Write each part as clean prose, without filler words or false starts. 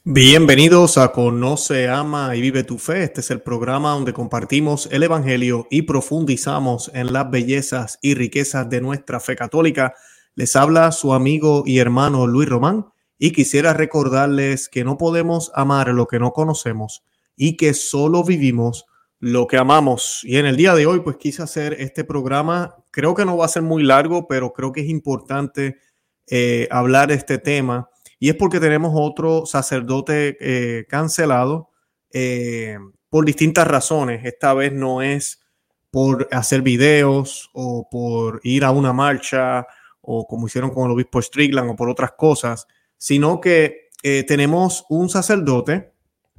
Bienvenidos a Conoce, Ama y Vive tu Fe. Este es el programa donde compartimos el Evangelio y profundizamos en las bellezas y riquezas de nuestra fe católica. Les habla su amigo y hermano Luis Román y quisiera recordarles que no podemos amar lo que no conocemos y que solo vivimos lo que amamos. Y en el día de hoy pues quise hacer este programa. Creo que no va a ser muy largo, pero creo que es importante hablar de este tema. Y es porque tenemos otro sacerdote cancelado por distintas razones. Esta vez no es por hacer videos o por ir a una marcha o como hicieron con el obispo Strickland o por otras cosas, sino que tenemos un sacerdote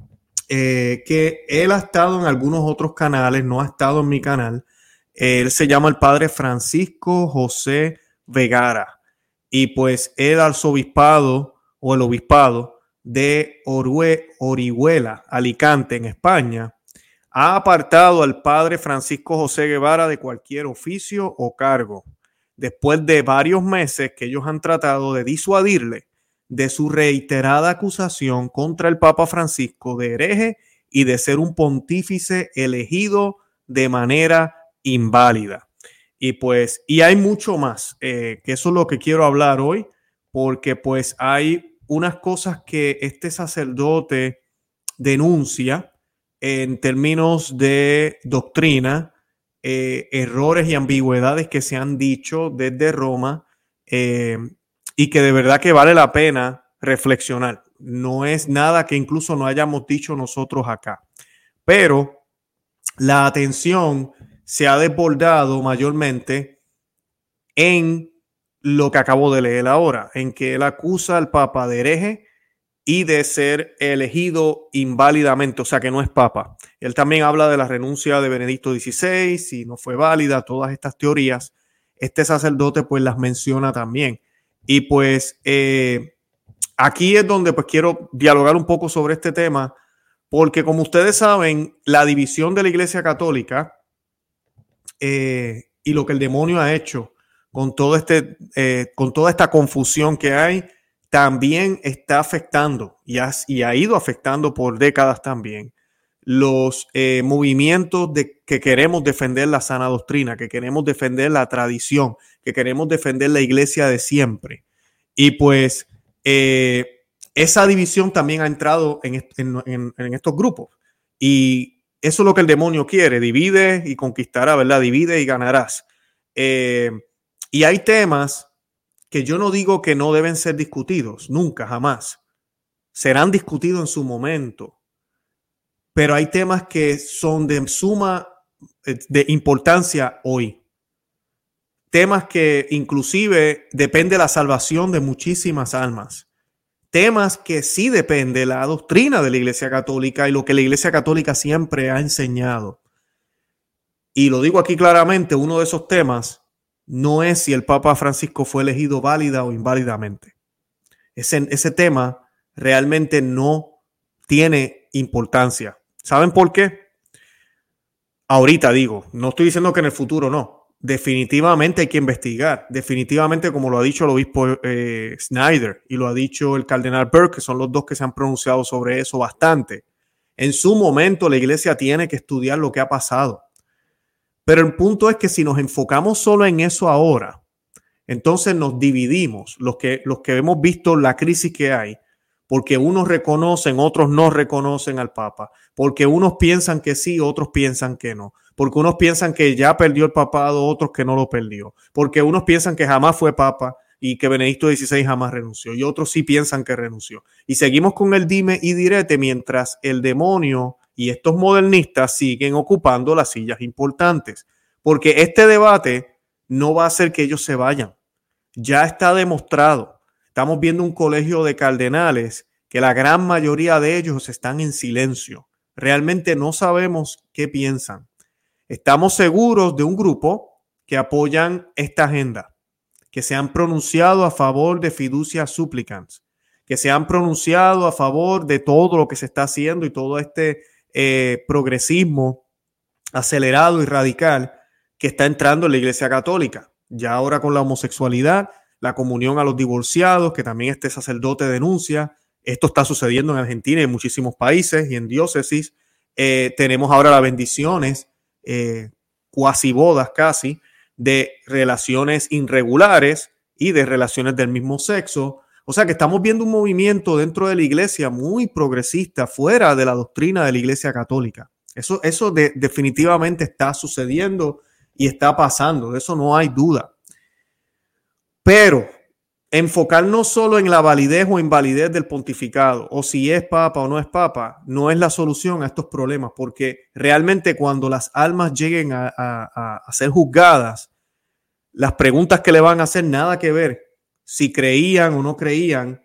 que él ha estado en algunos otros canales, no ha estado en mi canal. Él se llama el padre Francisco José Vergara y pues el arzobispado o el obispado de Orihuela, Alicante, en España, ha apartado al padre Francisco José Guevara de cualquier oficio o cargo, después de varios meses que ellos han tratado de disuadirle de su reiterada acusación contra el Papa Francisco de hereje y de ser un pontífice elegido de manera inválida. Y hay mucho más, que eso es lo que quiero hablar hoy, porque pues hay unas cosas que este sacerdote denuncia en términos de doctrina, errores y ambigüedades que se han dicho desde Roma y que de verdad que vale la pena reflexionar. No es nada que incluso no hayamos dicho nosotros acá, pero la atención se ha desbordado mayormente en lo que acabo de leer ahora, en que él acusa al Papa de hereje y de ser elegido inválidamente, o sea que no es Papa. Él también habla de la renuncia de Benedicto XVI, si no fue válida, todas estas teorías. Este sacerdote pues las menciona también. Y pues aquí es donde pues quiero dialogar un poco sobre este tema, porque como ustedes saben, la división de la Iglesia Católica y lo que el demonio ha hecho con toda esta confusión que hay, también está afectando y ha ido afectando por décadas también los movimientos que queremos defender la sana doctrina, que queremos defender la tradición, que queremos defender la iglesia de siempre. Y pues esa división también ha entrado en estos grupos. Y eso es lo que el demonio quiere: divide y conquistará, ¿verdad? Divide y ganarás. Y hay temas que yo no digo que no deben ser discutidos, nunca, jamás. Serán discutidos en su momento. Pero hay temas que son de suma de importancia hoy. Temas que inclusive depende la salvación de muchísimas almas. Temas que sí depende la doctrina de la Iglesia Católica y lo que la Iglesia Católica siempre ha enseñado. Y lo digo aquí claramente, uno de esos temas no es si el Papa Francisco fue elegido válida o inválidamente. Ese tema realmente no tiene importancia. ¿Saben por qué? Ahorita digo, no estoy diciendo que en el futuro no. Definitivamente hay que investigar. Definitivamente, como lo ha dicho el obispo Snyder y lo ha dicho el cardenal Burke, que son los dos que se han pronunciado sobre eso bastante. En su momento la iglesia tiene que estudiar lo que ha pasado. Pero el punto es que si nos enfocamos solo en eso ahora, entonces nos dividimos, los que hemos visto la crisis que hay, porque unos reconocen, otros no reconocen al Papa, porque unos piensan que sí, otros piensan que no, porque unos piensan que ya perdió el papado, otros que no lo perdió, porque unos piensan que jamás fue Papa y que Benedicto XVI jamás renunció, y otros sí piensan que renunció. Y seguimos con el dime y direte mientras el demonio y estos modernistas siguen ocupando las sillas importantes, porque este debate no va a hacer que ellos se vayan. Ya está demostrado. Estamos viendo un colegio de cardenales que la gran mayoría de ellos están en silencio. Realmente no sabemos qué piensan. Estamos seguros de un grupo que apoyan esta agenda, que se han pronunciado a favor de fiducia supplicans, que se han pronunciado a favor de todo lo que se está haciendo y todo este progresismo acelerado y radical que está entrando en la Iglesia Católica. Ya ahora con la homosexualidad, la comunión a los divorciados, que también este sacerdote denuncia, Esto está sucediendo en Argentina y en muchísimos países y en diócesis. Tenemos ahora las bendiciones, cuasi bodas casi, de relaciones irregulares y de relaciones del mismo sexo. O sea que estamos viendo un movimiento dentro de la iglesia muy progresista, fuera de la doctrina de la iglesia católica. Eso definitivamente está sucediendo y está pasando, de eso no hay duda. Pero enfocarnos solo en la validez o invalidez del pontificado, o si es papa o no es papa, no es la solución a estos problemas, porque realmente cuando las almas lleguen a ser juzgadas, las preguntas que le van a hacer nada que ver si creían o no creían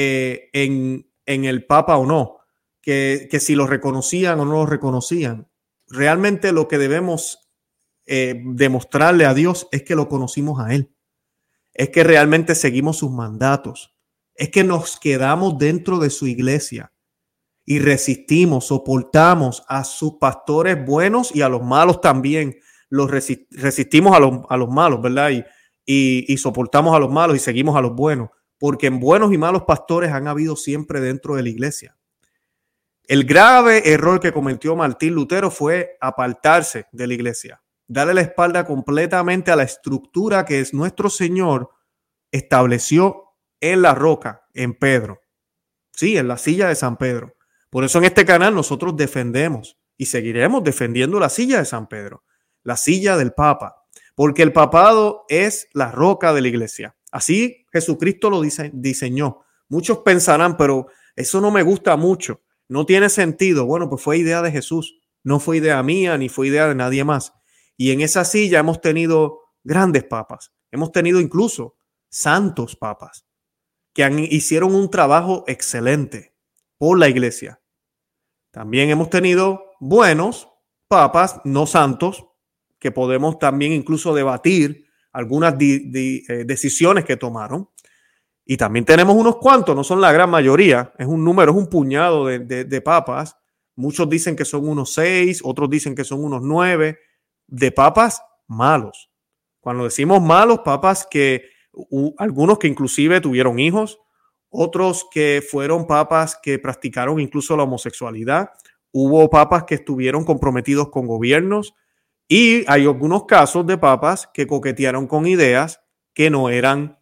en el papa o no, que si lo reconocían o no lo reconocían. Realmente lo que debemos demostrarle a Dios es que lo conocimos a Él. Es que realmente seguimos sus mandatos, es que nos quedamos dentro de su iglesia y resistimos, soportamos a sus pastores buenos y a los malos también. Los resistimos a los malos, ¿verdad? Y soportamos a los malos y seguimos a los buenos, porque en buenos y malos pastores han habido siempre dentro de la iglesia. El grave error que cometió Martín Lutero fue apartarse de la iglesia, darle la espalda completamente a la estructura que es nuestro Señor estableció en la roca, en Pedro. Sí, en la silla de San Pedro. Por eso en este canal nosotros defendemos y seguiremos defendiendo la silla de San Pedro, la silla del Papa, porque el papado es la roca de la iglesia. Así Jesucristo lo diseñó. Muchos pensarán, pero eso no me gusta mucho, no tiene sentido. Bueno, pues fue idea de Jesús, no fue idea mía ni fue idea de nadie más. Y en esa silla hemos tenido grandes papas, hemos tenido incluso santos papas que hicieron un trabajo excelente por la iglesia. También hemos tenido buenos papas, no santos, que podemos también incluso debatir algunas decisiones que tomaron. Y también tenemos unos cuantos, no son la gran mayoría, es un número, es un puñado de papas. Muchos dicen que son unos 6, otros dicen que son unos 9, de papas malos. Cuando decimos malos, papas que algunos que inclusive tuvieron hijos, otros que fueron papas que practicaron incluso la homosexualidad, hubo papas que estuvieron comprometidos con gobiernos y hay algunos casos de papas que coquetearon con ideas que no eran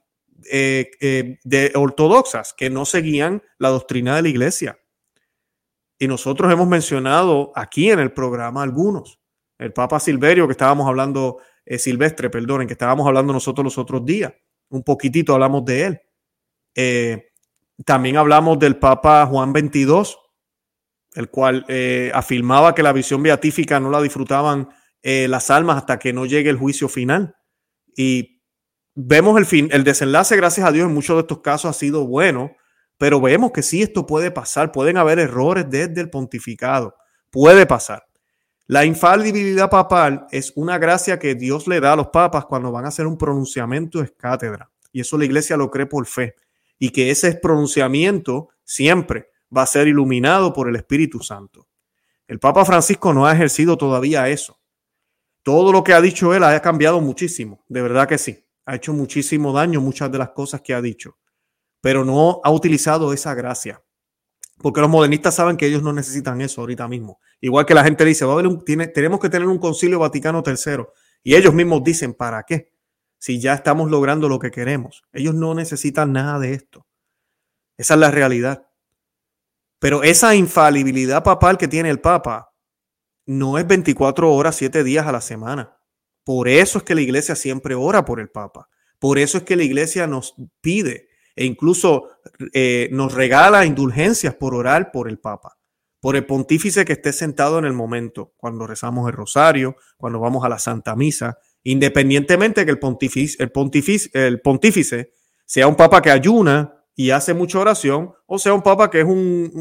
de ortodoxas, que no seguían la doctrina de la iglesia. Y nosotros hemos mencionado aquí en el programa algunos. El Papa Silverio, que estábamos hablando, Silvestre, perdonen, que estábamos hablando nosotros los otros días. Un poquitito hablamos de él. También hablamos del Papa Juan XXII, el cual afirmaba que la visión beatífica no la disfrutaban las almas hasta que no llegue el juicio final. Y vemos el desenlace, gracias a Dios, en muchos de estos casos ha sido bueno, pero vemos que sí, esto puede pasar, pueden haber errores desde el pontificado, puede pasar. La infalibilidad papal es una gracia que Dios le da a los papas cuando van a hacer un pronunciamiento ex cátedra, y eso la iglesia lo cree por fe, y que ese pronunciamiento siempre va a ser iluminado por el Espíritu Santo. El Papa Francisco no ha ejercido todavía eso. Todo lo que ha dicho él ha cambiado muchísimo, de verdad que sí. Ha hecho muchísimo daño muchas de las cosas que ha dicho, pero no ha utilizado esa gracia, porque los modernistas saben que ellos no necesitan eso ahorita mismo. Igual que la gente dice, tenemos que tener un concilio Vaticano III, y ellos mismos dicen, ¿para qué? Si ya estamos logrando lo que queremos. Ellos no necesitan nada de esto. Esa es la realidad. Pero esa infalibilidad papal que tiene el Papa no es 24 horas, 7 días a la semana. Por eso es que la iglesia siempre ora por el Papa. Por eso es que la iglesia nos pide e incluso nos regala indulgencias por orar por el Papa, por el pontífice que esté sentado en el momento, cuando rezamos el rosario, cuando vamos a la Santa Misa, independientemente que el pontífice sea un Papa que ayuna y hace mucha oración, o sea un Papa que es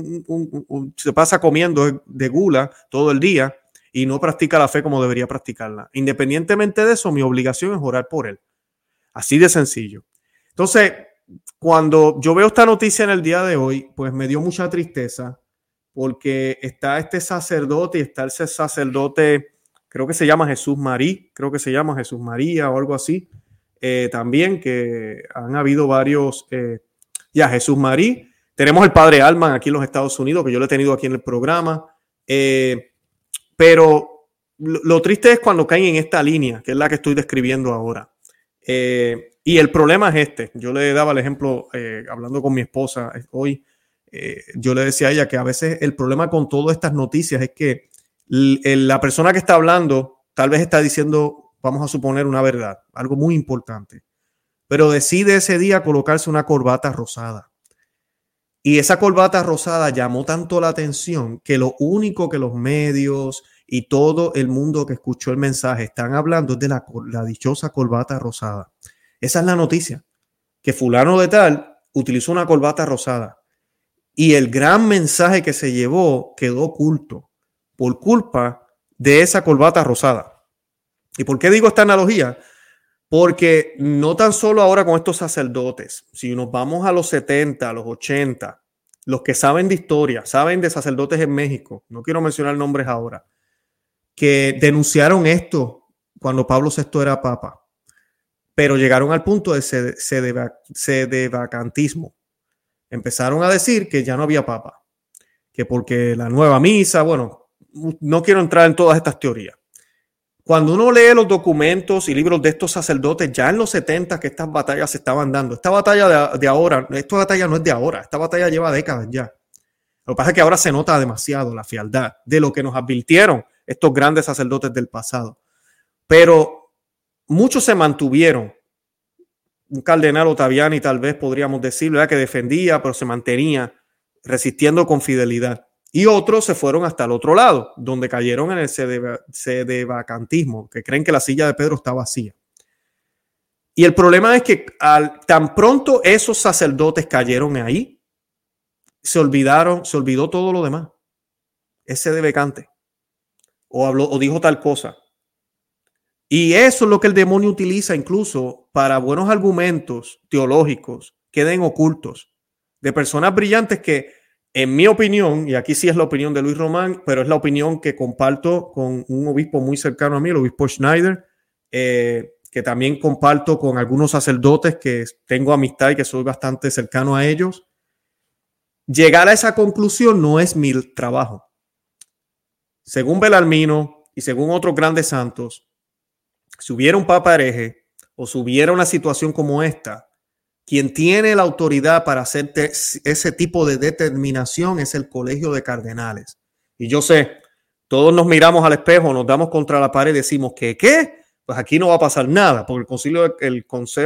se pasa comiendo de gula todo el día y no practica la fe como debería practicarla. Independientemente de eso, mi obligación es orar por él. Así de sencillo. Entonces, cuando yo veo esta noticia en el día de hoy, pues me dio mucha tristeza, porque está este sacerdote y está ese sacerdote, creo que se llama Jesús María o algo así, también, que han habido varios, Jesús María, Tenemos el padre Alman aquí en los Estados Unidos, que yo lo he tenido aquí en el programa. Pero lo triste es cuando caen en esta línea, que es la que estoy describiendo ahora. Y el problema es este. Yo le daba el ejemplo, hablando con mi esposa hoy, yo le decía a ella que a veces el problema con todas estas noticias es que la persona que está hablando tal vez está diciendo, vamos a suponer, una verdad, algo muy importante, pero decide ese día colocarse una corbata rosada. Y esa corbata rosada llamó tanto la atención que lo único que los medios y todo el mundo que escuchó el mensaje están hablando es de la dichosa corbata rosada. Esa es la noticia, que fulano de tal utilizó una corbata rosada. Y el gran mensaje que se llevó quedó oculto por culpa de esa corbata rosada. ¿Y por qué digo esta analogía? Porque no tan solo ahora con estos sacerdotes, si nos vamos a los 70, a los 80, los que saben de historia, saben de sacerdotes en México, no quiero mencionar nombres ahora, que denunciaron esto cuando Pablo VI era papa, pero llegaron al punto de sedevacantismo. Empezaron a decir que ya no había papa, que porque la nueva misa, bueno, no quiero entrar en todas estas teorías. Cuando uno lee los documentos y libros de estos sacerdotes, ya en los 70 que estas batallas se estaban dando, esta batalla de ahora, esta batalla no es de ahora, esta batalla lleva décadas ya. Lo que pasa es que ahora se nota demasiado la frialdad de lo que nos advirtieron estos grandes sacerdotes del pasado. Pero muchos se mantuvieron. Un cardenal Ottaviani tal vez podríamos decir, ¿verdad?, que defendía, pero se mantenía resistiendo con fidelidad. Y otros se fueron hasta el otro lado, donde cayeron en el sedevacantismo, que creen que la silla de Pedro está vacía. Y el problema es que tan pronto esos sacerdotes cayeron ahí, se olvidó todo lo demás. Es sedevacante. O dijo tal cosa. Y eso es lo que el demonio utiliza incluso para buenos argumentos teológicos, queden ocultos, de personas brillantes que, en mi opinión, y aquí sí es la opinión de Luis Román, pero es la opinión que comparto con un obispo muy cercano a mí, el obispo Schneider, que también comparto con algunos sacerdotes que tengo amistad y que soy bastante cercano a ellos. Llegar a esa conclusión no es mi trabajo. Según Belarmino y según otros grandes santos, si hubiera un papa hereje o si hubiera una situación como esta, quien tiene la autoridad para hacer ese tipo de determinación es el Colegio de Cardenales. Y yo sé, todos nos miramos al espejo, nos damos contra la pared y decimos que ¿qué? Pues aquí no va a pasar nada, porque el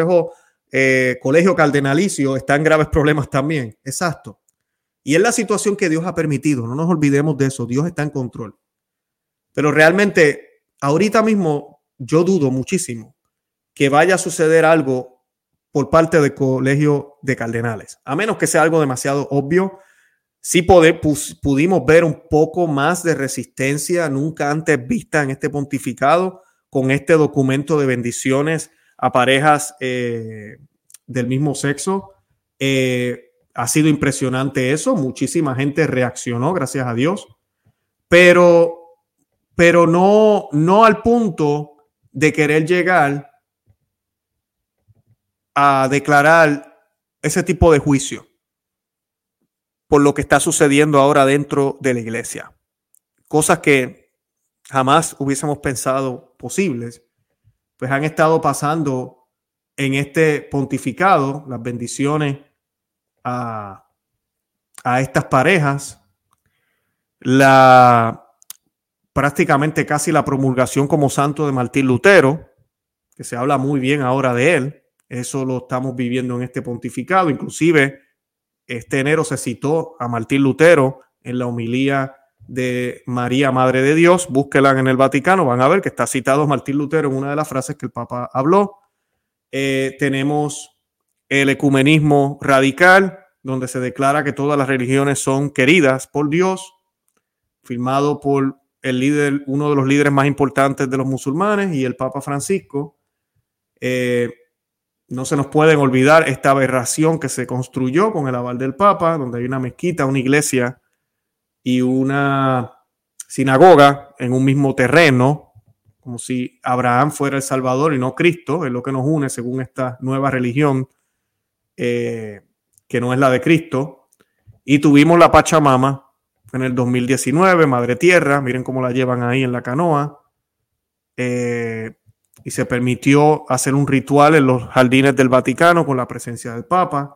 Colegio Cardenalicio está en graves problemas también. Exacto. Y es la situación que Dios ha permitido. No nos olvidemos de eso. Dios está en control. Pero realmente, ahorita mismo, yo dudo muchísimo que vaya a suceder algo por parte del Colegio de Cardenales, a menos que sea algo demasiado obvio. Sí pudimos ver un poco más de resistencia nunca antes vista en este pontificado con este documento de bendiciones a parejas del mismo sexo. Ha sido impresionante eso, muchísima gente reaccionó, gracias a Dios, pero no al punto de querer llegar a declarar ese tipo de juicio por lo que está sucediendo ahora dentro de la iglesia. Cosas que jamás hubiésemos pensado posibles, pues han estado pasando en este pontificado, las bendiciones a estas parejas, prácticamente casi la promulgación como santo de Martín Lutero, que se habla muy bien ahora de él. Eso lo estamos viviendo en este pontificado. Inclusive, este enero se citó a Martín Lutero en la homilía de María, Madre de Dios. Búsquela en el Vaticano, van a ver que está citado Martín Lutero en una de las frases que el Papa habló. Tenemos el ecumenismo radical, donde se declara que todas las religiones son queridas por Dios, firmado por uno de los líderes más importantes de los musulmanes y el Papa Francisco. No se nos pueden olvidar esta aberración que se construyó con el aval del Papa, donde hay una mezquita, una iglesia y una sinagoga en un mismo terreno, como si Abraham fuera el Salvador y no Cristo. Es lo que nos une según esta nueva religión, que no es la de Cristo. Y tuvimos la Pachamama en el 2019, Madre Tierra, miren cómo la llevan ahí en la canoa. Y se permitió hacer un ritual en los jardines del Vaticano con la presencia del Papa.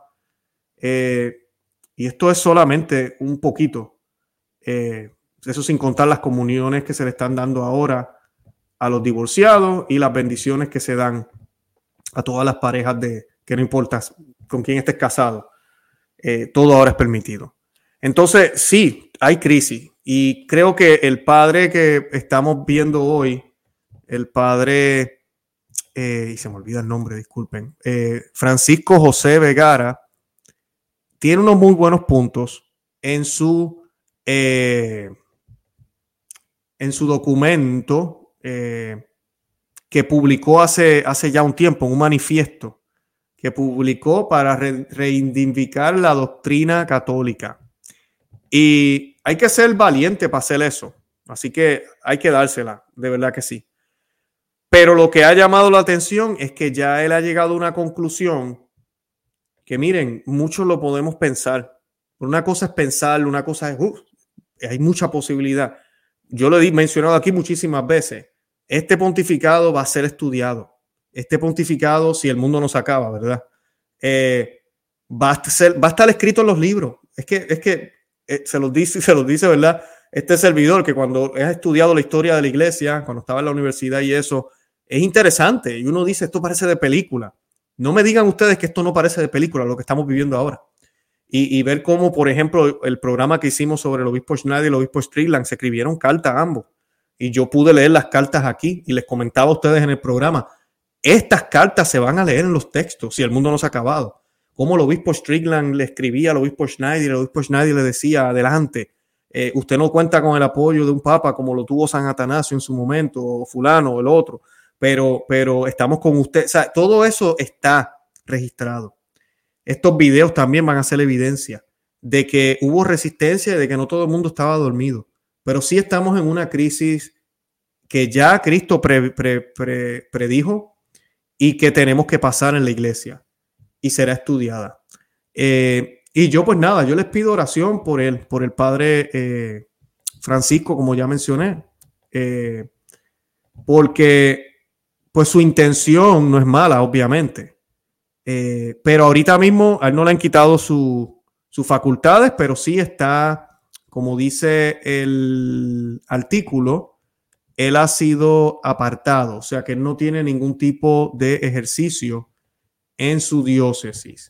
Y esto es solamente un poquito. Eso sin contar las comuniones que se le están dando ahora a los divorciados y las bendiciones que se dan a todas las parejas que no importa con quién estés casado. Todo ahora es permitido. Entonces, sí, hay crisis. Y creo que el padre que estamos viendo hoy, el padre, y se me olvida el nombre, disculpen, Francisco José Vergara, tiene unos muy buenos puntos en su documento que publicó hace ya un tiempo, un manifiesto que publicó para reivindicar la doctrina católica. Y hay que ser valiente para hacer eso. Así que hay que dársela, de verdad que sí. Pero lo que ha llamado la atención es que ya él ha llegado a una conclusión que, miren, muchos lo podemos pensar. Una cosa es pensarlo, una cosa es, hay mucha posibilidad. Yo lo he mencionado aquí muchísimas veces. Este pontificado va a ser estudiado. Este pontificado, si el mundo no se acaba, ¿verdad? Va a estar escrito en los libros. Es que se los dice, ¿verdad? Este servidor que cuando ha estudiado la historia de la iglesia, cuando estaba en la universidad y eso, es interesante. Y uno dice, esto parece de película. No me digan ustedes que esto no parece de película, lo que estamos viviendo ahora. Y ver cómo, por ejemplo, el programa que hicimos sobre el obispo Schneider y el obispo Strickland, se escribieron cartas a ambos. Y yo pude leer las cartas aquí y les comentaba a ustedes en el programa, estas cartas se van a leer en los textos si el mundo no se ha acabado. Cómo el obispo Strickland le escribía al obispo Schneider y el obispo Schneider le decía, adelante, usted no cuenta con el apoyo de un papa como lo tuvo San Atanasio en su momento, o fulano o el otro, pero estamos con usted. O sea, todo eso está registrado. Estos videos también van a ser evidencia de que hubo resistencia y de que no todo el mundo estaba dormido. Pero sí estamos en una crisis que ya Cristo predijo y que tenemos que pasar en la iglesia y será estudiada. Y yo pues nada, yo les pido oración por él, por el padre Francisco, como ya mencioné, porque pues su intención no es mala, obviamente. Pero ahorita mismo a él no le han quitado sus facultades, pero sí está, como dice el artículo, él ha sido apartado, o sea que él no tiene ningún tipo de ejercicio en su diócesis.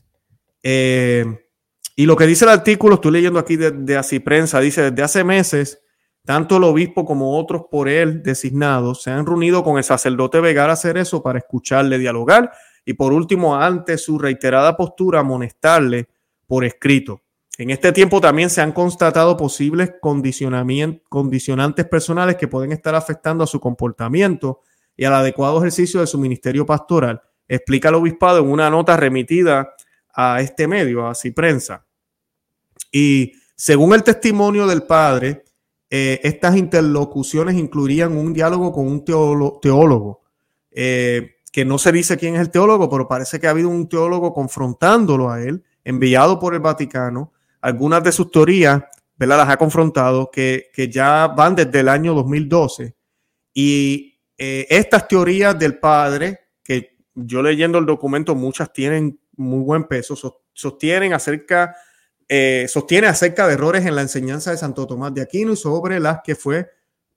Y lo que dice el artículo, estoy leyendo aquí de Así Prensa, dice, desde hace meses, tanto el obispo como otros por él designados se han reunido con el sacerdote Vergara Cerezo para escucharle, dialogar y por último, ante su reiterada postura, amonestarle por escrito. En este tiempo también se han constatado posibles condicionantes personales que pueden estar afectando a su comportamiento y al adecuado ejercicio de su ministerio pastoral, explica el obispado en una nota remitida a este medio, a Así Prensa. Y según el testimonio del padre, estas interlocuciones incluirían un diálogo con un teólogo, que no se dice quién es el teólogo, pero parece que ha habido un teólogo confrontándolo a él, enviado por el Vaticano. Algunas de sus teorías, ¿verdad?, las ha confrontado, que ya van desde el año 2012. Y estas teorías del padre, que yo leyendo el documento, muchas tienen muy buen peso, sostiene acerca de errores en la enseñanza de Santo Tomás de Aquino y sobre las que fue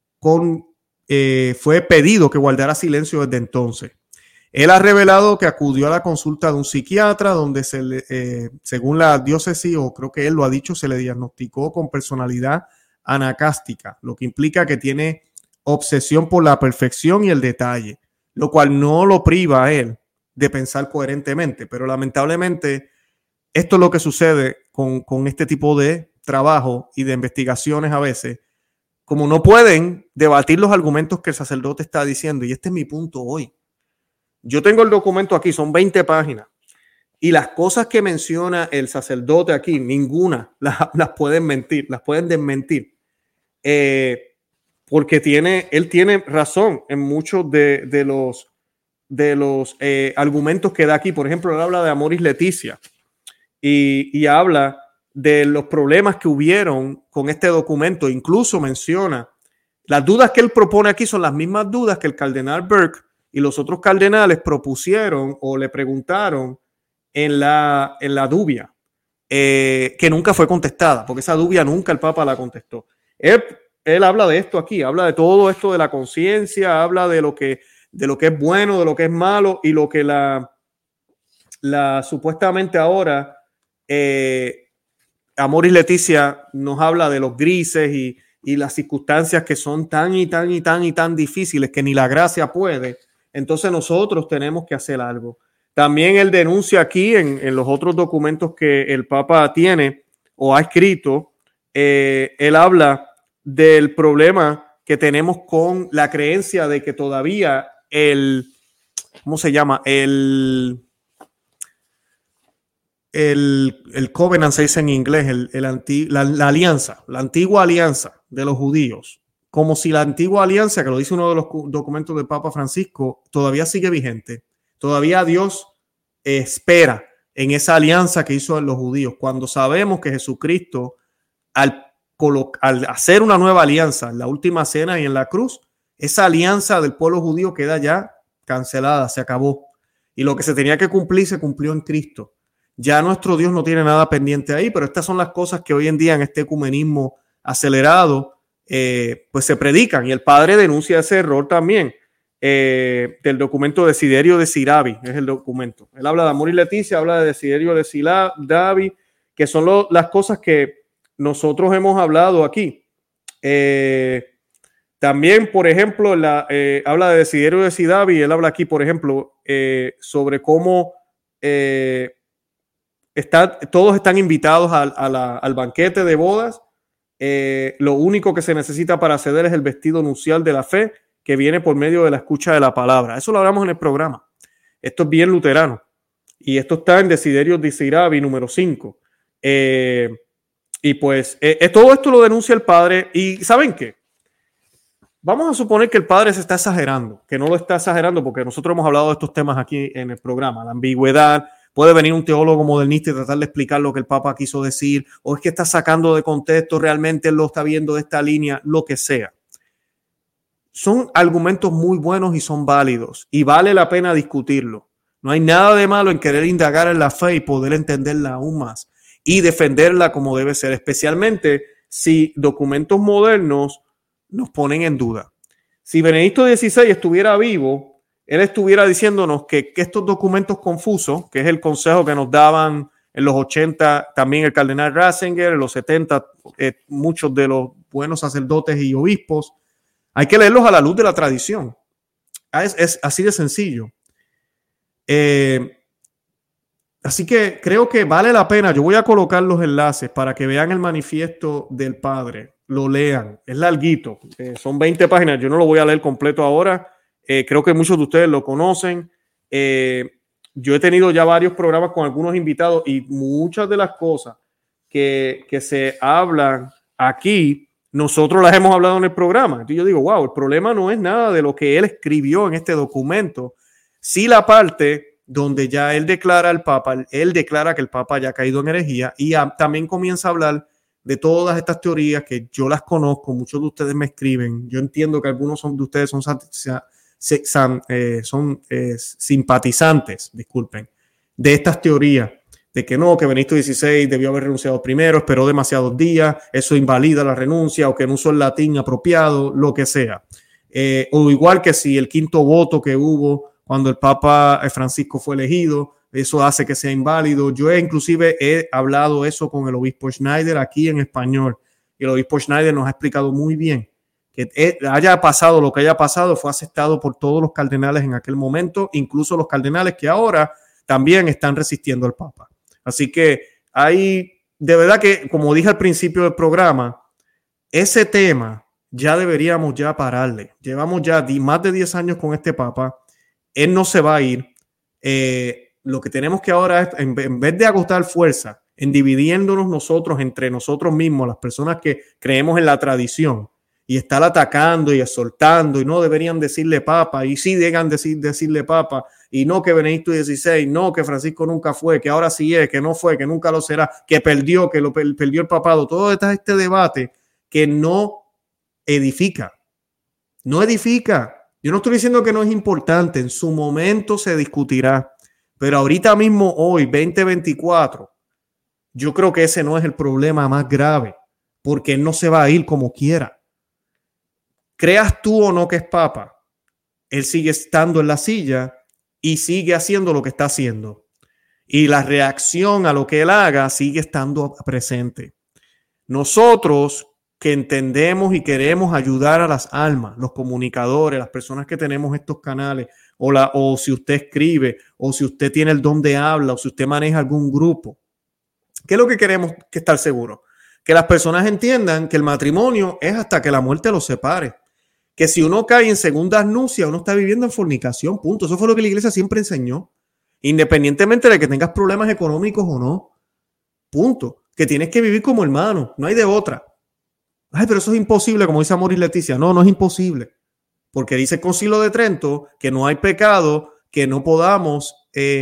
pedido que guardara silencio desde entonces. Él ha revelado que acudió a la consulta de un psiquiatra donde según la diócesis, o creo que él lo ha dicho, se le diagnosticó con personalidad anacástica, lo que implica que tiene obsesión por la perfección y el detalle, lo cual no lo priva a él de pensar coherentemente, pero lamentablemente esto es lo que sucede con este tipo de trabajo y de investigaciones a veces, como no pueden debatir los argumentos que el sacerdote está diciendo, y este es mi punto hoy. Yo tengo el documento aquí, son 20 páginas, y las cosas que menciona el sacerdote aquí, ninguna las pueden mentir, las pueden desmentir, porque él tiene razón en muchos de los argumentos que da aquí. Por ejemplo, él habla de Amoris Laetitia y habla de los problemas que hubieron con este documento. Incluso menciona las dudas que él propone aquí son las mismas dudas que el cardenal Burke y los otros cardenales propusieron o le preguntaron en la dubia, que nunca fue contestada, porque esa dubia nunca el Papa la contestó. Él habla de esto aquí, habla de todo esto de la conciencia, habla de lo que es bueno, de lo que es malo y lo que la supuestamente ahora Amoris Laetitia nos habla de los grises y las circunstancias que son tan difíciles que ni la gracia puede. Entonces nosotros tenemos que hacer algo. También él denuncia aquí en los otros documentos que el Papa tiene o ha escrito, él habla del problema que tenemos con la creencia de que todavía ¿cómo se llama? El covenant se dice en inglés, la alianza, la antigua alianza de los judíos, como si la antigua alianza, que lo dice uno de los documentos del Papa Francisco, todavía sigue vigente. Todavía Dios espera en esa alianza que hizo en los judíos, cuando sabemos que Jesucristo, al hacer una nueva alianza en la última cena y en la cruz, esa alianza del pueblo judío queda ya cancelada, se acabó. Y lo que se tenía que cumplir se cumplió en Cristo. Ya nuestro Dios no tiene nada pendiente ahí, pero estas son las cosas que hoy en día en este ecumenismo acelerado pues se predican, y el padre denuncia ese error también del documento de Desiderio de Sirabi, es el documento. Él habla de Amoris Laetitia, habla de Desiderio de Sirabi, que son las cosas que nosotros hemos hablado aquí. También, por ejemplo, habla de Desiderio de Sirabi, él habla aquí, por ejemplo, sobre cómo todos están invitados al banquete de bodas. Lo único que se necesita para acceder es el vestido nupcial de la fe, que viene por medio de la escucha de la palabra. Eso lo hablamos en el programa. Esto es bien luterano. Y esto está en Desiderio de Sirabi número 5. Y pues todo esto lo denuncia el padre. ¿Y saben qué? Vamos a suponer que el padre se está exagerando, que no lo está exagerando, porque nosotros hemos hablado de estos temas aquí en el programa. La ambigüedad. Puede venir un teólogo modernista y tratar de explicar lo que el Papa quiso decir, o es que está sacando de contexto, realmente él lo está viendo de esta línea, lo que sea. Son argumentos muy buenos y son válidos, y vale la pena discutirlo. No hay nada de malo en querer indagar en la fe y poder entenderla aún más y defenderla como debe ser, especialmente si documentos modernos nos ponen en duda. Si Benedicto XVI estuviera vivo, él estuviera diciéndonos que estos documentos confusos, que es el consejo que nos daban en los 80, también el cardenal Ratzinger, en los 70, muchos de los buenos sacerdotes y obispos, hay que leerlos a la luz de la tradición. Es así de sencillo. Así que creo que vale la pena. Yo voy a colocar los enlaces para que vean el manifiesto del padre. Lo lean. Es larguito. Son 20 páginas. Yo no lo voy a leer completo ahora. Creo que muchos de ustedes lo conocen. Yo he tenido ya varios programas con algunos invitados y muchas de las cosas que se hablan aquí, nosotros las hemos hablado en el programa. Entonces yo digo, wow, el problema no es nada de lo que él escribió en este documento. Sí, la parte donde ya él declara al Papa, él declara que el Papa ya ha caído en herejía, y también comienza a hablar de todas estas teorías que yo las conozco, muchos de ustedes me escriben. Yo entiendo que algunos de ustedes son simpatizantes, disculpen, de estas teorías, de que no, que Benedicto XVI debió haber renunciado primero, esperó demasiados días, eso invalida la renuncia, o que no usó el latín apropiado, lo que sea. O igual que si el quinto voto que hubo cuando el Papa Francisco fue elegido, eso hace que sea inválido. Yo inclusive he hablado eso con el obispo Schneider aquí en español, y el obispo Schneider nos ha explicado muy bien que haya pasado lo que haya pasado, fue aceptado por todos los cardenales en aquel momento, incluso los cardenales que ahora también están resistiendo al Papa. Así que hay, de verdad que, como dije al principio del programa, ese tema ya deberíamos ya pararle. Llevamos ya más de 10 años con este Papa. Él no se va a ir. Lo que tenemos que ahora es, en vez de agotar fuerza en dividiéndonos nosotros entre nosotros mismos, las personas que creemos en la tradición, y estar atacando y exhortando, y no deberían decirle papa, y sí deberían decirle papa, y no que Benedicto XVI, no que Francisco nunca fue, que ahora sí es, que no fue, que nunca lo será, que perdió, perdió el papado. Todo este debate que no edifica. No edifica. Yo no estoy diciendo que no es importante, en su momento se discutirá, pero ahorita mismo, hoy, 2024, yo creo que ese no es el problema más grave, porque él no se va a ir como quiera. Creas tú o no que es papa, él sigue estando en la silla y sigue haciendo lo que está haciendo. Y la reacción a lo que él haga sigue estando presente. Nosotros que entendemos y queremos ayudar a las almas, los comunicadores, las personas que tenemos estos canales, o si usted escribe, o si usted tiene el don de habla, o si usted maneja algún grupo, ¿qué es lo que queremos que estar seguros? Que las personas entiendan que el matrimonio es hasta que la muerte los separe. Que si uno cae en segundas nupcias, uno está viviendo en fornicación, punto. Eso fue lo que la iglesia siempre enseñó. Independientemente de que tengas problemas económicos o no, punto. Que tienes que vivir como hermano, no hay de otra. Ay, pero eso es imposible, como dice Amor y Leticia. No, no es imposible. Porque dice el Concilio de Trento que no hay pecado que no podamos,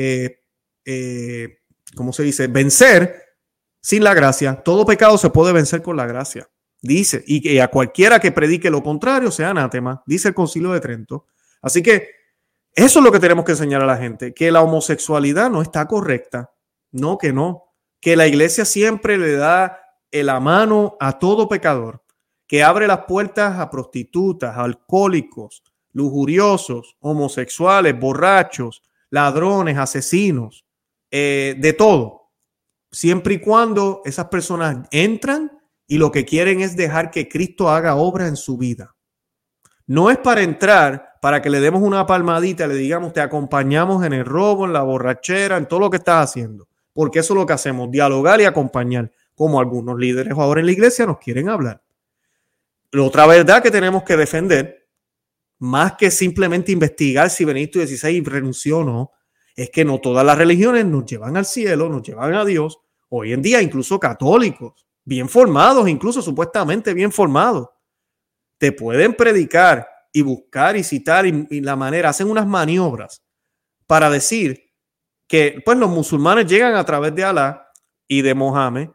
¿cómo se dice? Vencer sin la gracia. Todo pecado se puede vencer con la gracia. Dice, y que a cualquiera que predique lo contrario sea anátema, dice el Concilio de Trento. Así que eso es lo que tenemos que enseñar a la gente, que la homosexualidad no está correcta. No, que no. Que la iglesia siempre le da la mano a todo pecador, que abre las puertas a prostitutas, a alcohólicos, lujuriosos, homosexuales, borrachos, ladrones, asesinos, de todo. Siempre y cuando esas personas entran y lo que quieren es dejar que Cristo haga obra en su vida. No es para entrar, para que le demos una palmadita y le digamos, te acompañamos en el robo, en la borrachera, en todo lo que estás haciendo. Porque eso es lo que hacemos, dialogar y acompañar, como algunos líderes ahora en la iglesia nos quieren hablar. La otra verdad que tenemos que defender, más que simplemente investigar si Benedicto XVI renunció o no, es que no todas las religiones nos llevan al cielo, nos llevan a Dios. Hoy en día incluso católicos, bien formados, incluso supuestamente bien formados, te pueden predicar y buscar y citar y la manera, hacen unas maniobras para decir que pues los musulmanes llegan a través de Alá y de Mohammed,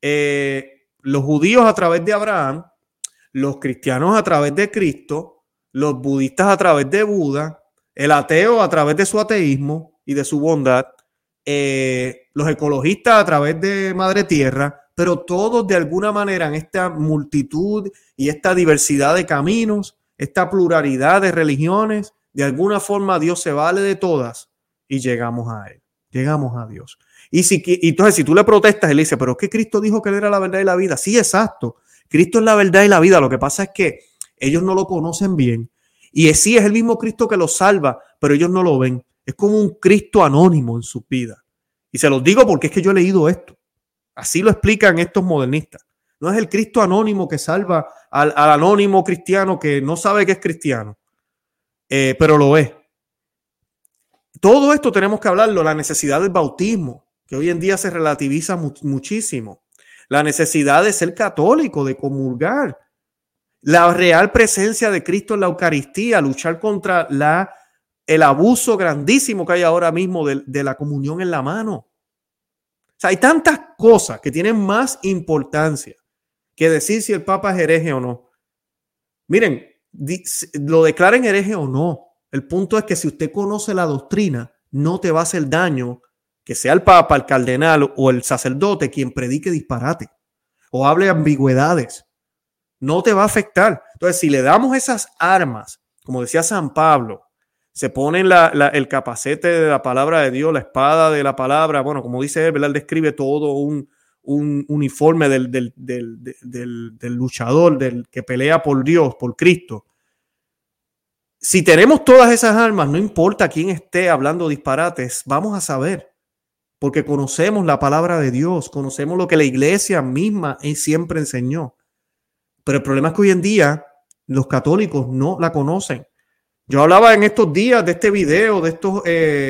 los judíos a través de Abraham, los cristianos a través de Cristo, los budistas a través de Buda, el ateo a través de su ateísmo y de su bondad, los ecologistas a través de Madre Tierra, pero todos de alguna manera en esta multitud y esta diversidad de caminos, esta pluralidad de religiones, de alguna forma Dios se vale de todas y llegamos a Él, llegamos a Dios. Entonces si tú le protestas, Él dice, pero es que Cristo dijo que Él era la verdad y la vida. Sí, exacto. Cristo es la verdad y la vida. Lo que pasa es que ellos no lo conocen bien. Y sí, es el mismo Cristo que los salva, pero ellos no lo ven. Es como un Cristo anónimo en su vida. Y se los digo porque es que yo he leído esto. Así lo explican estos modernistas. No es el Cristo anónimo que salva al anónimo cristiano que no sabe que es cristiano, pero lo es. Todo esto tenemos que hablarlo. La necesidad del bautismo, que hoy en día se relativiza muchísimo. La necesidad de ser católico, de comulgar. La real presencia de Cristo en la Eucaristía, luchar contra el abuso grandísimo que hay ahora mismo de la comunión en la mano. O sea, hay tantas cosas que tienen más importancia que decir si el Papa es hereje o no. Miren, lo declaren hereje o no. El punto es que si usted conoce la doctrina, no te va a hacer daño que sea el Papa, el cardenal o el sacerdote quien predique disparate o hable ambigüedades. No te va a afectar. Entonces, si le damos esas armas, como decía San Pablo, se ponen el capacete de la palabra de Dios, la espada de la palabra, bueno, como dice él, ¿verdad? Él describe todo un uniforme del luchador, del que pelea por Dios, por Cristo. Si tenemos todas esas armas, no importa quién esté hablando disparates, vamos a saber, porque conocemos la palabra de Dios, conocemos lo que la iglesia misma siempre enseñó. Pero el problema es que hoy en día los católicos no la conocen. Yo hablaba en estos días de este video de estos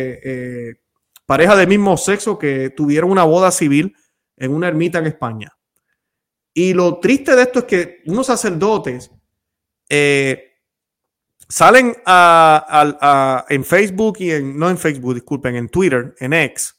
parejas del mismo sexo que tuvieron una boda civil en una ermita en España. Y lo triste de esto es que unos sacerdotes salen en Facebook no en Facebook, disculpen, en Twitter, en X,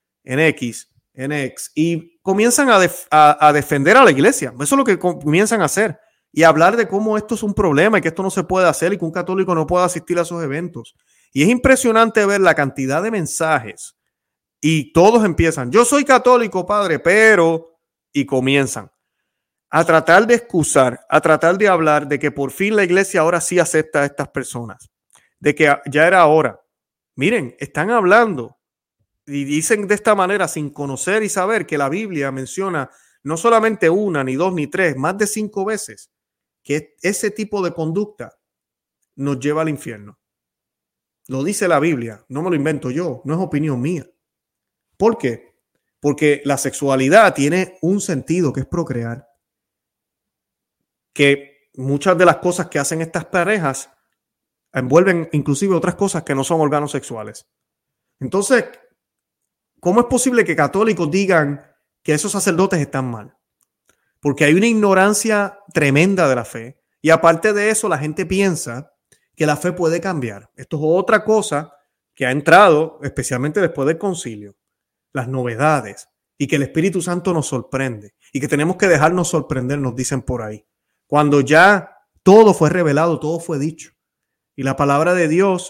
y comienzan a defender a la iglesia. Eso es lo que comienzan a hacer. Y hablar de cómo esto es un problema y que esto no se puede hacer y que un católico no puede asistir a esos eventos. Y es impresionante ver la cantidad de mensajes y todos empiezan, yo soy católico, padre, pero, y comienzan a tratar de excusar, a tratar de hablar de que por fin la iglesia ahora sí acepta a estas personas, de que ya era hora. Miren, están hablando y dicen de esta manera sin conocer y saber que la Biblia menciona no solamente una, ni dos, ni tres, más de 5 veces que ese tipo de conducta nos lleva al infierno. Lo dice la Biblia, no me lo invento yo, no es opinión mía. ¿Por qué? Porque la sexualidad tiene un sentido que es procrear. Que muchas de las cosas que hacen estas parejas envuelven inclusive otras cosas que no son órganos sexuales. Entonces, ¿cómo es posible que católicos digan que esos sacerdotes están mal? Porque hay una ignorancia tremenda de la fe. Y aparte de eso, la gente piensa que la fe puede cambiar. Esto es otra cosa que ha entrado, especialmente después del concilio. Las novedades. Y que el Espíritu Santo nos sorprende. Y que tenemos que dejarnos sorprender, nos dicen por ahí. Cuando ya todo fue revelado, todo fue dicho. Y la palabra de Dios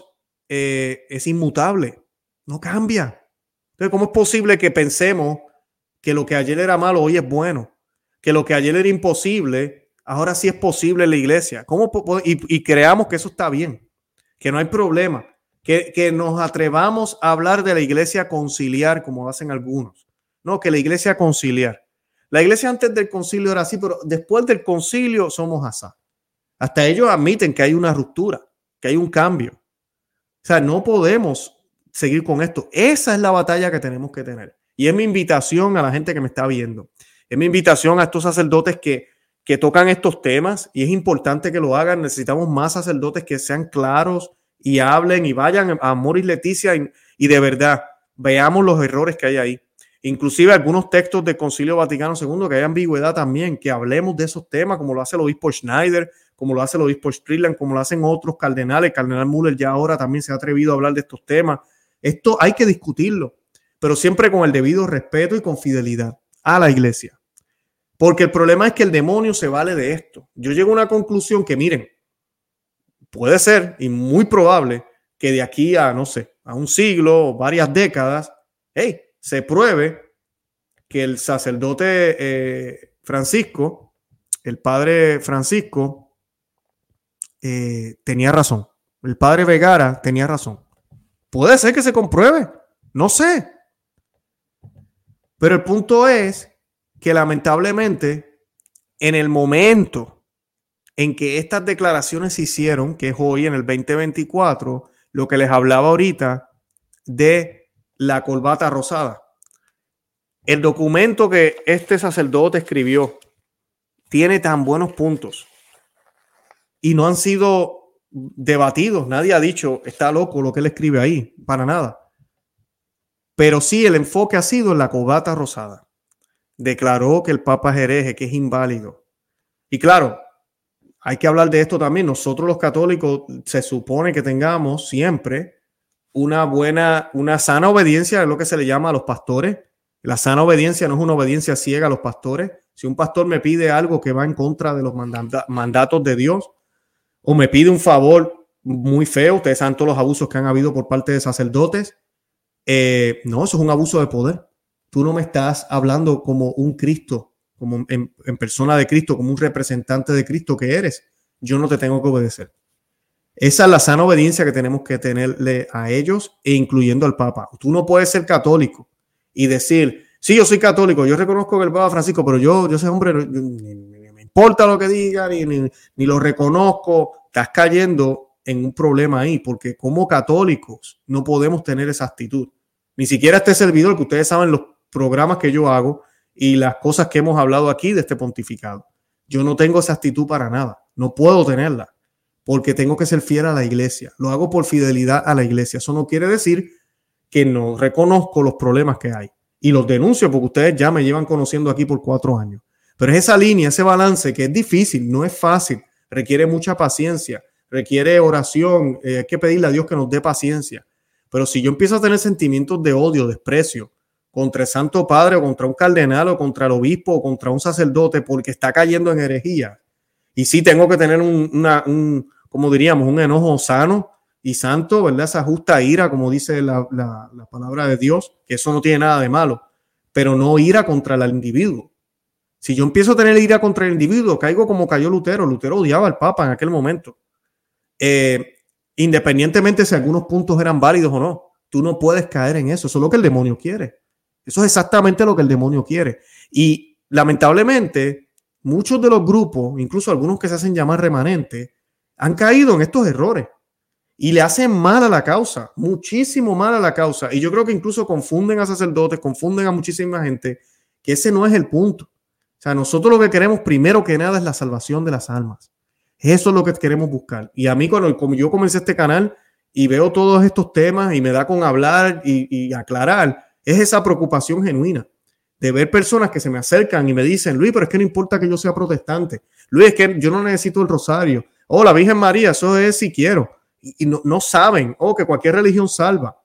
es inmutable. No cambia. Entonces, ¿cómo es posible que pensemos que lo que ayer era malo hoy es bueno? Que lo que ayer era imposible, ahora sí es posible en la iglesia. Y creamos que eso está bien, que no hay problema, que nos atrevamos a hablar de la iglesia conciliar como hacen algunos. No, que la iglesia conciliar. La iglesia antes del concilio era así, pero después del concilio somos así. Hasta ellos admiten que hay una ruptura, que hay un cambio. O sea, no podemos seguir con esto. Esa es la batalla que tenemos que tener. Y es mi invitación a la gente que me está viendo. Es mi invitación a estos sacerdotes que tocan estos temas y es importante que lo hagan. Necesitamos más sacerdotes que sean claros y hablen y vayan a Amoris Laetitia y de verdad veamos los errores que hay ahí. Inclusive algunos textos del Concilio Vaticano II que hay ambigüedad también, que hablemos de esos temas como lo hace el obispo Schneider, como lo hace el obispo Strickland, como lo hacen otros cardenales. El cardenal Müller ya ahora también se ha atrevido a hablar de estos temas. Esto hay que discutirlo, pero siempre con el debido respeto y con fidelidad a la iglesia. Porque el problema es que el demonio se vale de esto. Yo llego a una conclusión que, miren, puede ser y muy probable que de aquí a, no sé, a un siglo o varias décadas, se pruebe que el sacerdote Francisco, el padre Francisco, tenía razón. El padre Vergara tenía razón. Puede ser que se compruebe, no sé. Pero el punto es que lamentablemente en el momento en que estas declaraciones se hicieron, que es hoy en el 2024, lo que les hablaba ahorita de la corbata rosada. El documento que este sacerdote escribió tiene tan buenos puntos y no han sido debatidos. Nadie ha dicho, está loco lo que él escribe ahí, para nada. Pero sí, el enfoque ha sido en la corbata rosada. Declaró que el Papa es hereje, que es inválido. Y claro, hay que hablar de esto también. Nosotros los católicos se supone que tengamos siempre una sana obediencia, es lo que se le llama a los pastores. La sana obediencia no es una obediencia ciega a los pastores. Si un pastor me pide algo que va en contra de los mandatos de Dios o me pide un favor muy feo, ustedes saben todos los abusos que han habido por parte de sacerdotes, no, eso es un abuso de poder. Tú no me estás hablando como un Cristo, como en persona de Cristo, como un representante de Cristo que eres. Yo no te tengo que obedecer. Esa es la sana obediencia que tenemos que tenerle a ellos e incluyendo al Papa. Tú no puedes ser católico y decir, sí, yo soy católico, yo reconozco que el Papa Francisco, pero yo ese hombre, ni me importa lo que diga, ni lo reconozco. Estás cayendo en un problema ahí, porque como católicos no podemos tener esa actitud. Ni siquiera este servidor, que ustedes saben los programas que yo hago y las cosas que hemos hablado aquí de este pontificado. Yo no tengo esa actitud para nada. No puedo tenerla porque tengo que ser fiel a la iglesia. Lo hago por fidelidad a la iglesia. Eso no quiere decir que no reconozco los problemas que hay y los denuncio porque ustedes ya me llevan conociendo aquí por 4 años. Pero es esa línea, ese balance que es difícil, no es fácil. requiere mucha paciencia, requiere oración, hay que pedirle a Dios que nos dé paciencia. Pero si yo empiezo a tener sentimientos de odio, desprecio contra el Santo Padre o contra un cardenal o contra el obispo o contra un sacerdote porque está cayendo en herejía, y sí tengo que tener como diríamos, un enojo sano y santo, ¿verdad? Esa justa ira, como dice la palabra de Dios, que eso no tiene nada de malo, pero no ira contra el individuo. Si yo empiezo a tener ira contra el individuo, caigo como cayó Lutero. Lutero odiaba al Papa en aquel momento. Independientemente si algunos puntos eran válidos o no, tú no puedes caer en eso. Eso es lo que el demonio quiere. Eso es exactamente lo que el demonio quiere. Y lamentablemente, muchos de los grupos, incluso algunos que se hacen llamar remanentes, han caído en estos errores y le hacen mal a la causa, muchísimo mal a la causa. Y yo creo que incluso confunden a sacerdotes, confunden a muchísima gente, que ese no es el punto. O sea, nosotros lo que queremos primero que nada es la salvación de las almas. Eso es lo que queremos buscar. Y a mí, como yo comencé este canal y veo todos estos temas y me da con hablar y aclarar, es esa preocupación genuina de ver personas que se me acercan y me dicen, Luis, pero es que no importa que yo sea protestante. Luis, es que yo no necesito el rosario. Oh, la Virgen María, eso es si quiero. Y no saben, que cualquier religión salva.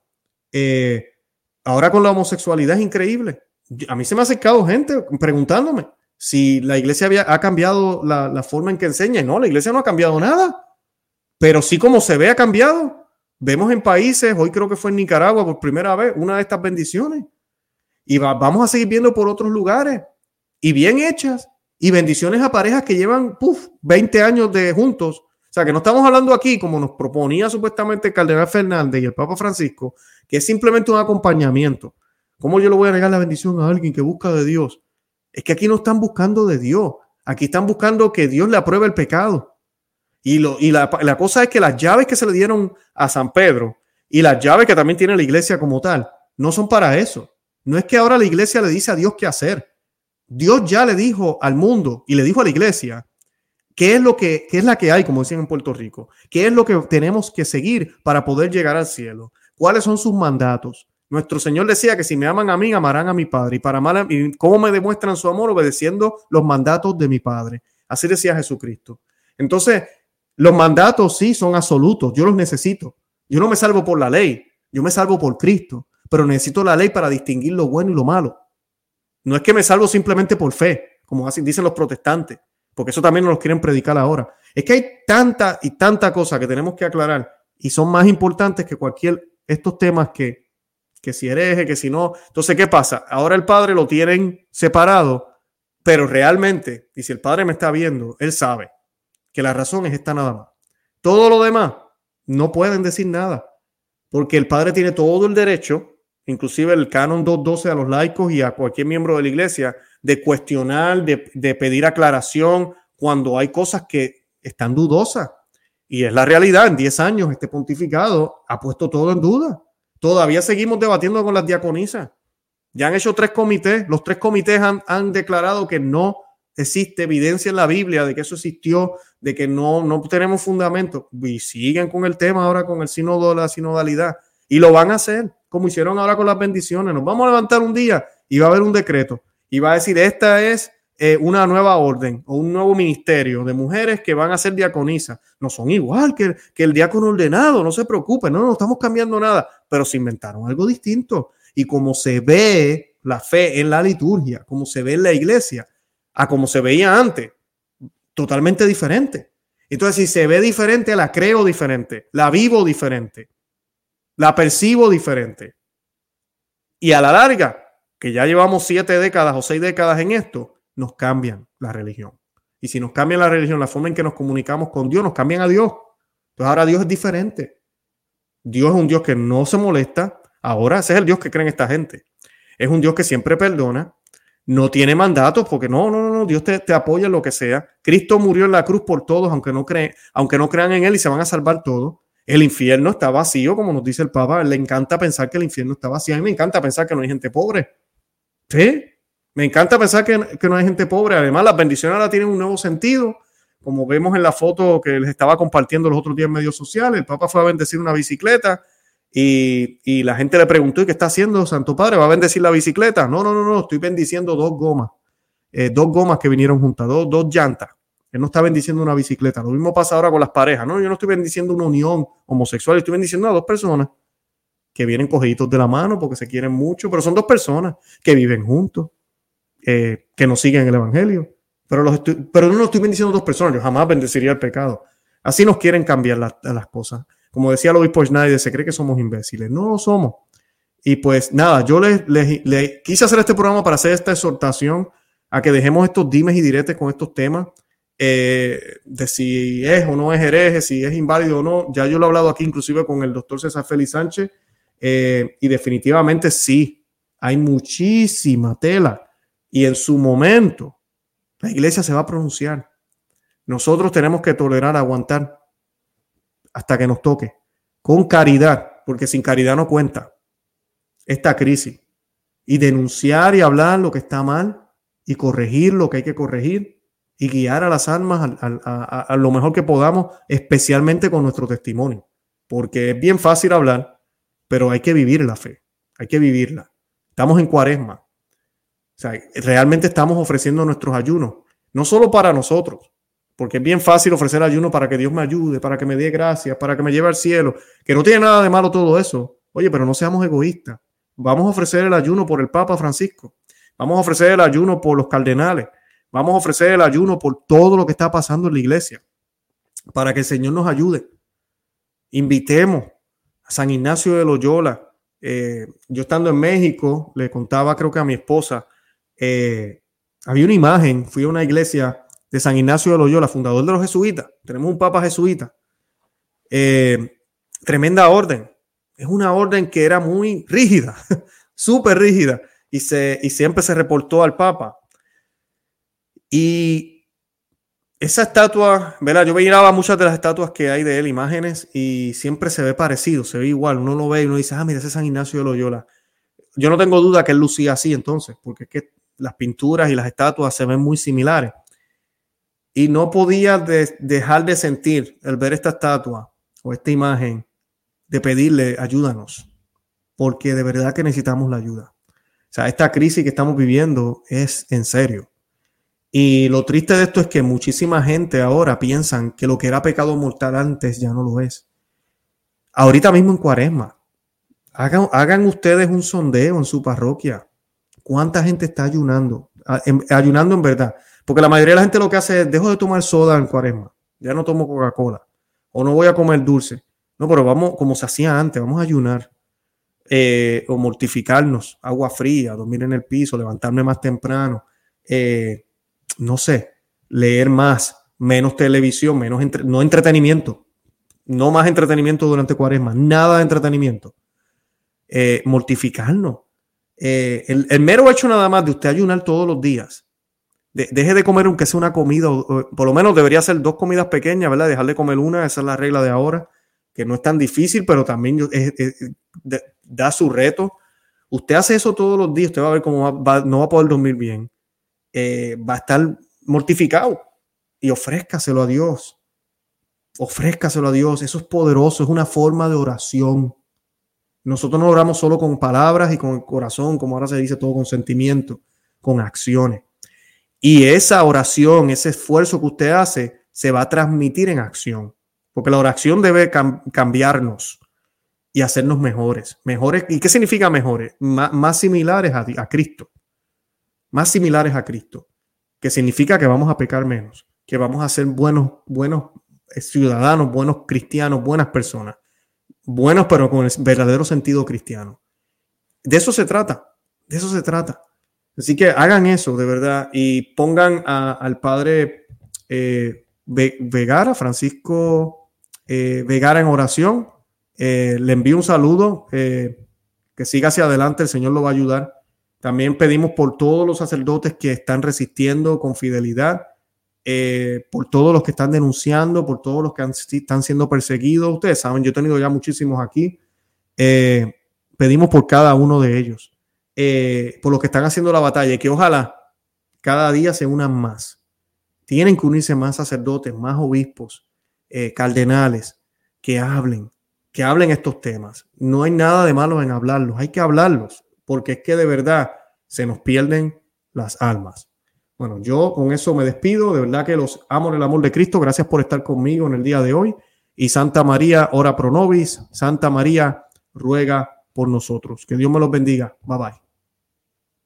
Ahora con la homosexualidad es increíble. A mí se me ha acercado gente preguntándome si la iglesia ha cambiado la forma en que enseña. Y no, la iglesia no ha cambiado nada. Pero sí, como se ve, ha cambiado. Vemos en países, hoy creo que fue en Nicaragua por primera vez, una de estas bendiciones. Y vamos a seguir viendo por otros lugares. Y bien hechas. Y bendiciones a parejas que llevan 20 años de juntos. O sea, que no estamos hablando aquí, como nos proponía supuestamente el cardenal Fernández y el Papa Francisco, que es simplemente un acompañamiento. ¿Cómo yo le voy a negar la bendición a alguien que busca de Dios? Es que aquí no están buscando de Dios. Aquí están buscando que Dios le apruebe el pecado. Y la cosa es que las llaves que se le dieron a San Pedro y las llaves que también tiene la iglesia como tal, no son para eso. No es que ahora la iglesia le dice a Dios qué hacer. Dios ya le dijo al mundo y le dijo a la iglesia qué es la que hay, como decían en Puerto Rico, qué es lo que tenemos que seguir para poder llegar al cielo, cuáles son sus mandatos. Nuestro Señor decía que si me aman a mí, amarán a mi Padre. Y para amar ¿cómo me demuestran su amor? Obedeciendo los mandatos de mi Padre. Así decía Jesucristo. Entonces, los mandatos sí son absolutos. Yo los necesito. Yo no me salvo por la ley. Yo me salvo por Cristo. Pero necesito la ley para distinguir lo bueno y lo malo. No es que me salvo simplemente por fe, como así dicen los protestantes, porque eso también nos lo quieren predicar ahora. Es que hay tanta y tanta cosa que tenemos que aclarar y son más importantes que estos temas que si hereje, que si no. Entonces, ¿qué pasa? Ahora el Padre lo tienen separado, pero realmente, y si el Padre me está viendo, Él sabe que la razón es esta nada más. Todo lo demás no pueden decir nada, porque el Padre tiene todo el derecho, inclusive el canon 212 a los laicos y a cualquier miembro de la iglesia, de cuestionar, de pedir aclaración cuando hay cosas que están dudosas. Y es la realidad, en 10 años este pontificado ha puesto todo en duda. Todavía seguimos debatiendo con las diaconisas. Ya han hecho 3 comités. Los 3 comités han declarado que no existe evidencia en la Biblia de que eso existió, de que no tenemos fundamento. Y siguen con el tema ahora con el sínodo, la sinodalidad. Y lo van a hacer, como hicieron ahora con las bendiciones. Nos vamos a levantar un día y va a haber un decreto. Y va a decir, esta es una nueva orden o un nuevo ministerio de mujeres que van a ser diaconisas. No son igual que el diácono ordenado, no se preocupen, no estamos cambiando nada. Pero se inventaron algo distinto. Y como se ve la fe en la liturgia, como se ve en la iglesia, a como se veía antes, totalmente diferente. Entonces, si se ve diferente, la creo diferente, la vivo diferente, la percibo diferente. Y a la larga, que ya llevamos 7 décadas o 6 décadas en esto, nos cambian la religión. Y si nos cambian la religión, la forma en que nos comunicamos con Dios, nos cambian a Dios. Entonces ahora Dios es diferente. Dios es un Dios que no se molesta. Ahora ese es el Dios que creen esta gente. Es un Dios que siempre perdona. No tiene mandatos porque no. Dios te apoya en lo que sea. Cristo murió en la cruz por todos, aunque no crean en Él y se van a salvar todos. El infierno está vacío, como nos dice el Papa. A él le encanta pensar que el infierno está vacío. A mí me encanta pensar que no hay gente pobre. Sí, me encanta pensar que no hay gente pobre. Además, las bendiciones ahora tienen un nuevo sentido. Como vemos en la foto que les estaba compartiendo los otros días en medios sociales, el Papa fue a bendecir una bicicleta y la gente le preguntó, ¿y qué está haciendo, Santo Padre? ¿Va a bendecir la bicicleta? No, estoy bendiciendo 2 gomas. 2 gomas que vinieron juntas, dos llantas. Él no está bendiciendo una bicicleta. Lo mismo pasa ahora con las parejas. No, yo no estoy bendiciendo una unión homosexual, estoy bendiciendo a dos personas que vienen cogiditos de la mano porque se quieren mucho, pero son dos personas que viven juntos, que no siguen el evangelio. Pero no lo estoy bendiciendo a dos personas. Yo jamás bendeciría el pecado. Así nos quieren cambiar las cosas. Como decía el obispo Schneider, se cree que somos imbéciles. No lo somos. Y pues nada, yo le quise hacer este programa para hacer esta exhortación a que dejemos estos dimes y diretes con estos temas, de si es o no es hereje, si es inválido o no. Ya yo lo he hablado aquí inclusive con el doctor César Félix Sánchez, y definitivamente sí, hay muchísima tela y en su momento la iglesia se va a pronunciar. Nosotros tenemos que tolerar, aguantar hasta que nos toque, con caridad, porque sin caridad no cuenta esta crisis, y denunciar y hablar lo que está mal y corregir lo que hay que corregir y guiar a las almas a lo mejor que podamos, especialmente con nuestro testimonio, porque es bien fácil hablar, pero hay que vivir la fe, hay que vivirla. Estamos en Cuaresma, o sea, realmente estamos ofreciendo nuestros ayunos, no solo para nosotros, porque es bien fácil ofrecer ayuno para que Dios me ayude, para que me dé gracias, para que me lleve al cielo, que no tiene nada de malo todo eso. Oye, pero no seamos egoístas. Vamos a ofrecer el ayuno por el Papa Francisco. Vamos a ofrecer el ayuno por los cardenales. Vamos a ofrecer el ayuno por todo lo que está pasando en la iglesia, para que el Señor nos ayude. Invitemos a San Ignacio de Loyola. Yo estando en México, le contaba creo que a mi esposa, había una imagen, fui a una iglesia de San Ignacio de Loyola, fundador de los jesuitas. Tenemos un papa jesuita. Tremenda orden. Es una orden que era muy rígida, súper rígida, y siempre se reportó al papa. Y esa estatua, ¿verdad? Yo miraba muchas de las estatuas que hay de él, imágenes, y siempre se ve parecido, se ve igual. Uno lo ve y uno dice, mira, ese es San Ignacio de Loyola. Yo no tengo duda que él lucía así entonces, porque es que las pinturas y las estatuas se ven muy similares. Y no podía dejar de sentir, al ver esta estatua o esta imagen, de pedirle, ayúdanos, porque de verdad que necesitamos la ayuda. O sea, esta crisis que estamos viviendo es en serio. Y lo triste de esto es que muchísima gente ahora piensan que lo que era pecado mortal antes ya no lo es. Ahorita mismo en Cuaresma, hagan ustedes un sondeo en su parroquia. ¿Cuánta gente está ayunando? Ayunando en verdad. Porque la mayoría de la gente lo que hace es, dejo de tomar soda en Cuaresma, ya no tomo Coca-Cola, o no voy a comer dulce. No, pero vamos, como se hacía antes, vamos a ayunar, o mortificarnos, agua fría, dormir en el piso, levantarme más temprano, no sé, leer más, menos televisión, no entretenimiento, no más entretenimiento durante Cuaresma, nada de entretenimiento, mortificarnos. El mero hecho nada más de usted ayunar todos los días, deje de comer aunque sea una comida, o por lo menos debería ser 2 comidas pequeñas, ¿verdad? Dejar de comer una, esa es la regla de ahora, que no es tan difícil, pero también da su reto. Usted hace eso todos los días, usted va a ver cómo no va a poder dormir bien, va a estar mortificado, y ofrézcaselo a Dios, eso es poderoso, es una forma de oración. Nosotros no oramos solo con palabras y con el corazón, como ahora se dice, todo con sentimiento, con acciones. Y esa oración, ese esfuerzo que usted hace, se va a transmitir en acción. Porque la oración debe cambiarnos y hacernos mejores. ¿Y qué significa mejores? Más similares a Cristo. Más similares a Cristo. Que significa que vamos a pecar menos. Que vamos a ser buenos ciudadanos, buenos cristianos, buenas personas. Buenos, pero con el verdadero sentido cristiano. De eso se trata. De eso se trata. Así que hagan eso, de verdad. Y pongan al padre Vegara, Francisco Vegara, en oración. Le envío un saludo, que siga hacia adelante, el Señor lo va a ayudar. También pedimos por todos los sacerdotes que están resistiendo con fidelidad, por todos los que están denunciando, por todos los que están siendo perseguidos. Ustedes saben, yo he tenido ya muchísimos aquí. Pedimos por cada uno de ellos, por los que están haciendo la batalla, y que ojalá cada día se unan más. Tienen que unirse más sacerdotes, más obispos, cardenales, que hablen estos temas. No hay nada de malo en hablarlos, hay que hablarlos, porque es que de verdad se nos pierden las almas. Bueno, yo con eso me despido. De verdad que los amo en el amor de Cristo. Gracias por estar conmigo en el día de hoy. Y Santa María, ora pro nobis. Santa María, ruega por nosotros. Que Dios me los bendiga. Bye bye.